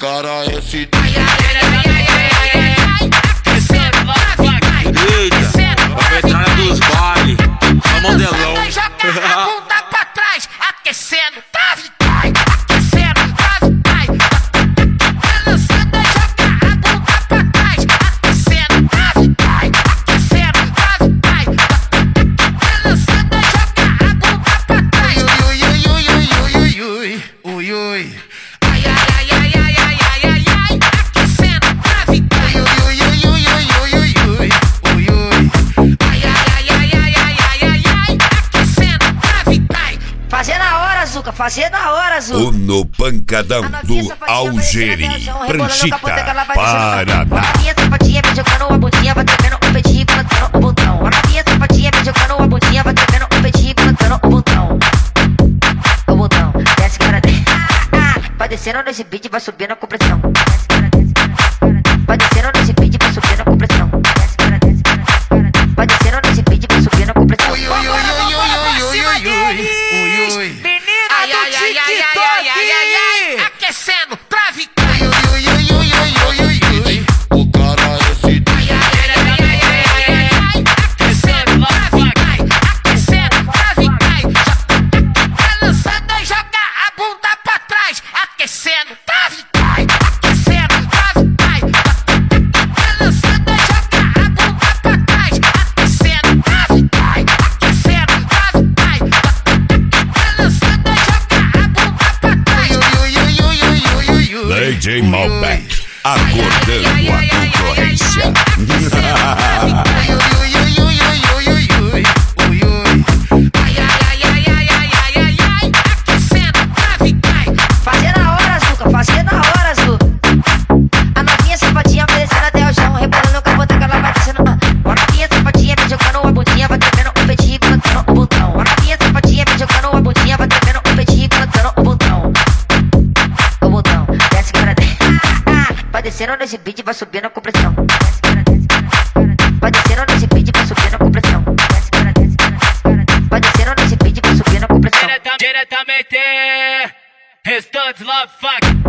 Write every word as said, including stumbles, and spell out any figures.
cara é esse. Eita, a metralha dos baile, é modelão. Joga a bunda pra trás, aquecendo, trave, cai, aquecendo, trave, cai. Balançando, joga a bunda pra trás, aquecendo, trave, cai, aquecendo, trave, cai. Balançando, joga a bunda pra trás. Ui, ui, ui, ui, ui, ui, ui, ui. Ai, ai, ai, ai, ai, ai, ai, ai, ai, aquecendo, trave, cai. Ui, ui, ui, ui, ui, ui, ui, ui, ui. Ai, ai, ai, ai, ai, ai, ai, ai, ai, aquecendo, trave, cai. Fazer na hora, Zuca, fazer na hora, Zuca. O no pancadão do Algeri, Pranchita, Paraná. A minha sapatinha me jogando a bundinha, vai tremendo o peitinho, balançando o botão. A minha sapatinha me jogando a bundinha, vai tremendo o peitinho, balançando o botão. O botão, desce cara desce. Vai descendo nesse beat, vai subindo com pressão. Vai descendo nesse beat, vai subindo com pressão. Vai descendo nesse beat, vai subindo com pressão. Ui, ui, ui, ui, ui, ui, ui, ui, ui. Menina Ai, do ai, ai, ai, ai, TikTok. ai, ai, ai, ai. Aquecendo, trave, cai. Ui, ui, ui, ui, ui, ui, ui. O cara é esse. Ai, ai, ai, ai, ai, ai, ai, ai. Aquecendo, trave, cai. Aquecendo, trave, cai. Balançando, joga a bunda pra trás. Aquecendo, trave, cai. Aquecendo, trave, cai. Balançando, joga a bunda pra trás. Aquecendo, trave, cai. Aquecendo, trave, cai. Balançando, joga a bunda pra trás. Ui, ui, ui, ui, ui, ui, ui. D J Malbec, acordando a concorrência. Fazer na hora, Zuca, fazer na hora, Zuca. A novinha sapatinha vai descendo até o chão, rebolando com a bota que ela vai descendo. A novinha sapatinha me jogando a bundinha, vai tremendo o peitinho, balançando o botão. A novinha sapatinha me jogando a bundinha, vai tremendo o peitinho, balançando o botão. O botão, desce cara desce. Vai descendo nesse beat, vai subindo com pressão. Vai descendo nesse beat, vai subindo com pressão. Vai descendo nesse beat, vai subindo com pressão. Diretamente, restantes love fuck.